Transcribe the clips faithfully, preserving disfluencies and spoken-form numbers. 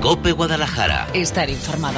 COPE Guadalajara. Estar informado.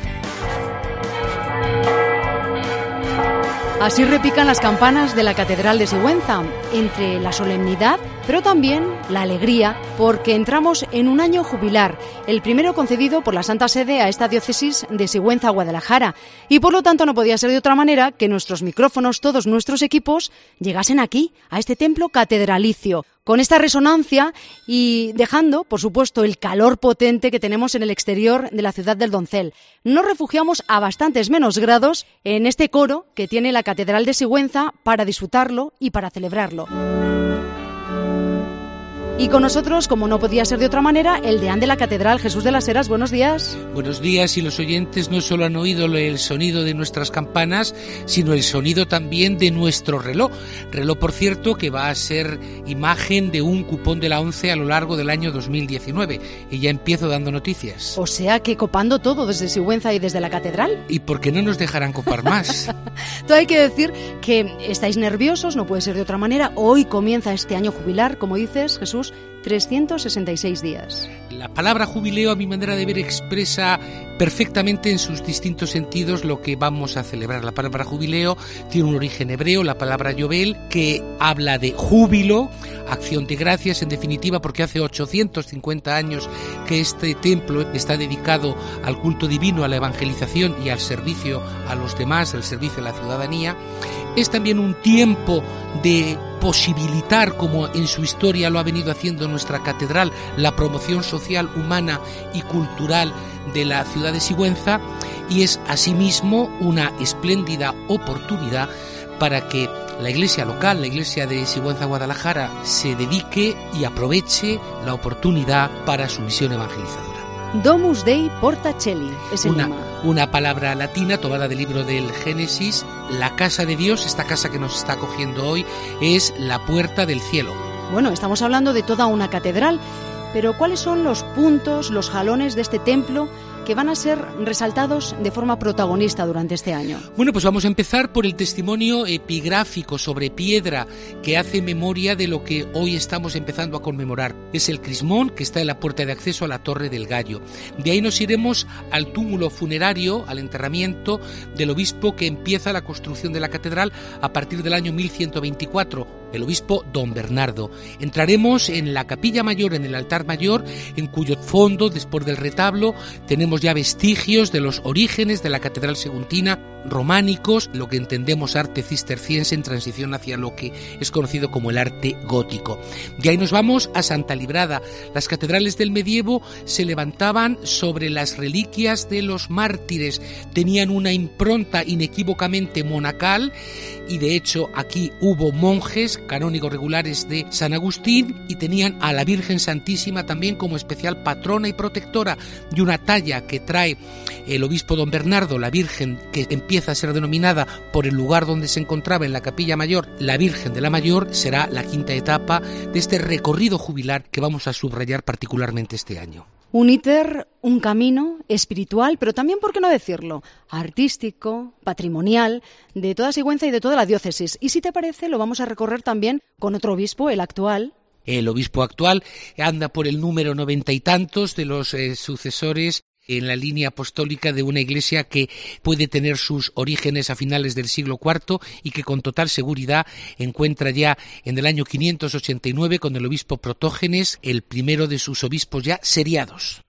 Así repican las campanas de la Catedral de Sigüenza, entre la solemnidad, pero también la alegría, porque entramos en un año jubilar, el primero concedido por la Santa Sede a esta diócesis de Sigüenza-Guadalajara, y por lo tanto no podía ser de otra manera que nuestros micrófonos, todos nuestros equipos, llegasen aquí, a este templo catedralicio, con esta resonancia y dejando, por supuesto, el calor potente que tenemos en el exterior de la ciudad del Doncel. Nos refugiamos a bastantes menos grados en este coro que tiene la Catedral de Sigüenza para disfrutarlo y para celebrarlo. Y con nosotros, como no podía ser de otra manera, el deán de la Catedral, Jesús de las Heras. Buenos días. Buenos días, y los oyentes no solo han oído el sonido de nuestras campanas, sino el sonido también de nuestro reloj. Reloj, por cierto, que va a ser imagen de un cupón de la ONCE a lo largo del año dos mil diecinueve. Y ya empiezo dando noticias. O sea que copando todo desde Sigüenza y desde la Catedral. ¿Y por qué no nos dejarán copar más? Todo hay que decir que estáis nerviosos, no puede ser de otra manera. Hoy comienza este año jubilar, como dices, Jesús, trescientos sesenta y seis días. La palabra jubileo, a mi manera de ver, expresa perfectamente en sus distintos sentidos lo que vamos a celebrar. La palabra jubileo tiene un origen hebreo, la palabra yovel, que habla de júbilo, acción de gracias, en definitiva, porque hace ochocientos cincuenta años que este templo está dedicado al culto divino, a la evangelización y al servicio a los demás, al servicio a la ciudadanía. Es también un tiempo de posibilitar, como en su historia lo ha venido haciendo nuestra catedral, la promoción social, humana y cultural de la ciudad de Sigüenza, y es asimismo una espléndida oportunidad para que la iglesia local, la iglesia de Sigüenza-Guadalajara, se dedique y aproveche la oportunidad para su misión evangelizadora. Domus Dei Porta Coeli es el una, lema. Una palabra latina tomada del libro del Génesis. La casa de Dios, esta casa que nos está acogiendo hoy, es la puerta del cielo. Bueno, estamos hablando de toda una catedral, pero ¿cuáles son los puntos, los jalones de este templo que van a ser resaltados de forma protagonista durante este año? Bueno, pues vamos a empezar por el testimonio epigráfico sobre piedra que hace memoria de lo que hoy estamos empezando a conmemorar. Es el crismón que está en la puerta de acceso a la Torre del Gallo. De ahí nos iremos al túmulo funerario, al enterramiento del obispo que empieza la construcción de la catedral a partir del año mil ciento veinticuatro, el obispo don Bernardo. Entraremos en la capilla mayor, en el altar mayor, en cuyo fondo, después del retablo, tenemos ya vestigios de los orígenes de la catedral saguntina, románicos, lo que entendemos arte cisterciense en transición hacia lo que es conocido como el arte gótico. De ahí nos vamos a Santa Librada. Las catedrales del medievo se levantaban sobre las reliquias de los mártires, tenían una impronta inequívocamente monacal, y de hecho aquí hubo monjes canónigos regulares de San Agustín, y tenían a la Virgen Santísima también como especial patrona y protectora, y una talla que trae el obispo don Bernardo, la Virgen que empieza a ser denominada por el lugar donde se encontraba en la capilla mayor, la Virgen de la Mayor, será la quinta etapa de este recorrido jubilar que vamos a subrayar particularmente este año. Un íter, un camino espiritual, pero también, ¿por qué no decirlo?, artístico, patrimonial, de toda Sigüenza y de toda la diócesis. Y si te parece, lo vamos a recorrer también con otro obispo, el actual. El obispo actual anda por el número noventa y tantos de los eh, sucesores en la línea apostólica de una iglesia que puede tener sus orígenes a finales del siglo cuarto y que con total seguridad encuentra ya en el año quinientos ochenta y nueve con el obispo Protógenes, el primero de sus obispos ya seriados.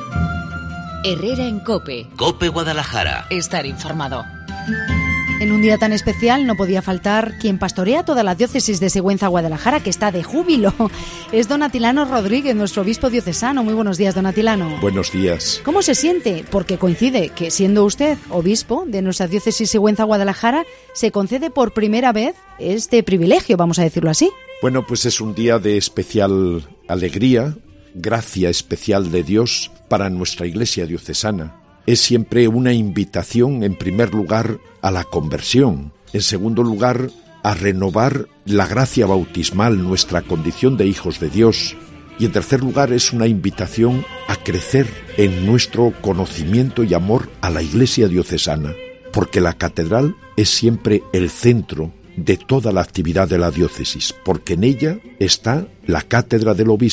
Herrera en COPE. COPE Guadalajara. Estar informado. En un día tan especial no podía faltar quien pastorea toda la diócesis de Sigüenza-Guadalajara, que está de júbilo. Es don Atilano Rodríguez, nuestro obispo diocesano. Muy buenos días, don Atilano. Buenos días. ¿Cómo se siente? Porque coincide que, siendo usted obispo de nuestra diócesis Sigüenza-Guadalajara, se concede por primera vez este privilegio, vamos a decirlo así. Bueno, pues es un día de especial alegría, gracia especial de Dios para nuestra iglesia diocesana. Es siempre una invitación, en primer lugar, a la conversión, en segundo lugar, a renovar la gracia bautismal, nuestra condición de hijos de Dios, y en tercer lugar es una invitación a crecer en nuestro conocimiento y amor a la iglesia diocesana, porque la catedral es siempre el centro de toda la actividad de la diócesis, porque en ella está la cátedra del obispo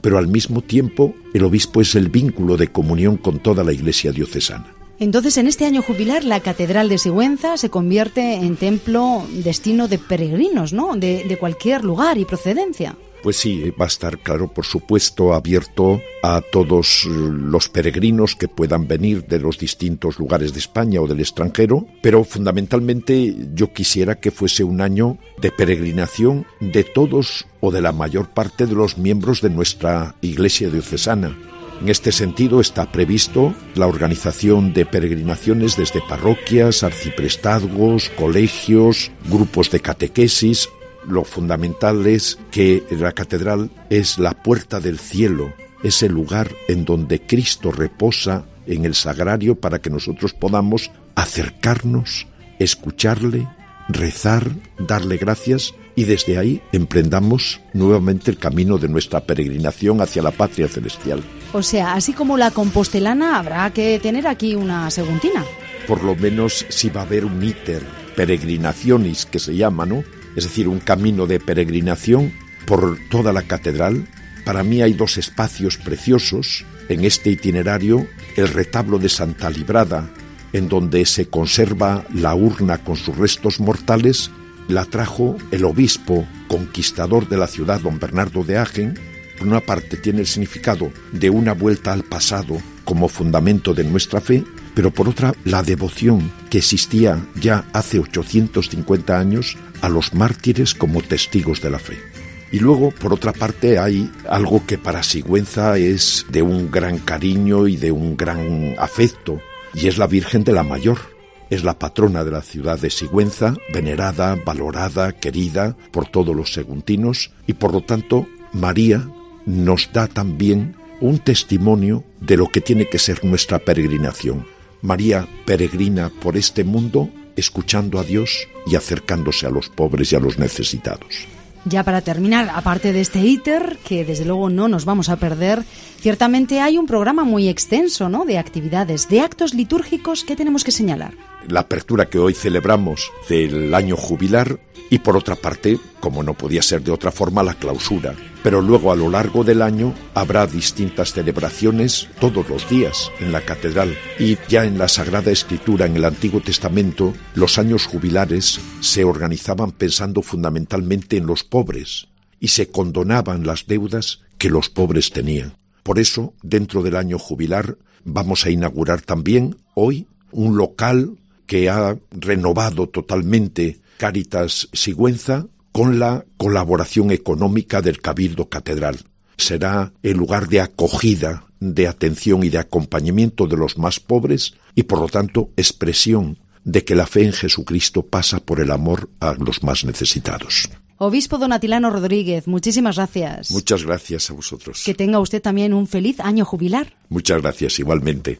pero al mismo tiempo el obispo es el vínculo de comunión con toda la Iglesia diocesana. Entonces, en este año jubilar, la Catedral de Sigüenza se convierte en templo destino de peregrinos, ¿no? De, de cualquier lugar y procedencia. Pues sí, va a estar, claro, por supuesto, abierto a todos los peregrinos que puedan venir de los distintos lugares de España o del extranjero, pero fundamentalmente yo quisiera que fuese un año de peregrinación de todos o de la mayor parte de los miembros de nuestra Iglesia diocesana. En este sentido está previsto la organización de peregrinaciones desde parroquias, arciprestazgos, colegios, grupos de catequesis. Lo fundamental es que la catedral es la puerta del cielo, es el lugar en donde Cristo reposa en el sagrario para que nosotros podamos acercarnos, escucharle, rezar, darle gracias y desde ahí emprendamos nuevamente el camino de nuestra peregrinación hacia la patria celestial. O sea, así como la compostelana, habrá que tener aquí una seguntina. Por lo menos si va a haber un íter, peregrinaciones que se llama, ¿no? Es decir, un camino de peregrinación por toda la catedral. Para mí hay dos espacios preciosos en este itinerario: el retablo de Santa Librada, en donde se conserva la urna con sus restos mortales, la trajo el obispo conquistador de la ciudad, don Bernardo de Agen. Por una parte tiene el significado de una vuelta al pasado como fundamento de nuestra fe, pero por otra la devoción que existía ya hace ochocientos cincuenta años a los mártires como testigos de la fe. Y luego, por otra parte, hay algo que para Sigüenza es de un gran cariño y de un gran afecto, y es la Virgen de la Mayor. Es la patrona de la ciudad de Sigüenza, venerada, valorada, querida por todos los saguntinos, y por lo tanto María nos da también un testimonio de lo que tiene que ser nuestra peregrinación. María peregrina por este mundo, escuchando a Dios y acercándose a los pobres y a los necesitados. Ya para terminar, aparte de este íter, que desde luego no nos vamos a perder, ciertamente hay un programa muy extenso, ¿no?, de actividades, de actos litúrgicos que tenemos que señalar. La apertura que hoy celebramos del año jubilar y, por otra parte, como no podía ser de otra forma, la clausura. Pero luego, a lo largo del año, habrá distintas celebraciones todos los días en la catedral. Y ya en la Sagrada Escritura, en el Antiguo Testamento, los años jubilares se organizaban pensando fundamentalmente en los pobres y se condonaban las deudas que los pobres tenían. Por eso, dentro del año jubilar, vamos a inaugurar también hoy un local que ha renovado totalmente Cáritas Sigüenza con la colaboración económica del Cabildo Catedral. Será el lugar de acogida, de atención y de acompañamiento de los más pobres y, por lo tanto, expresión de que la fe en Jesucristo pasa por el amor a los más necesitados. Obispo don Atilano Rodríguez, muchísimas gracias. Muchas gracias a vosotros. Que tenga usted también un feliz año jubilar. Muchas gracias, igualmente.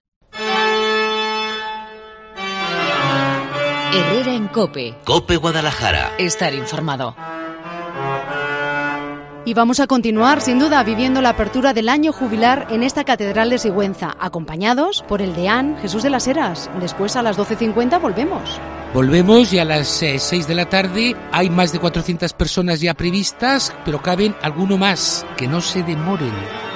Herrera en COPE. COPE Guadalajara. Estar informado. Y vamos a continuar, sin duda, viviendo la apertura del año jubilar en esta Catedral de Sigüenza, acompañados por el deán Jesús de las Heras. Después, a las doce cincuenta, volvemos. Volvemos y a las eh, seis de la tarde hay más de cuatrocientas personas ya previstas, pero caben alguno más, que no se demoren.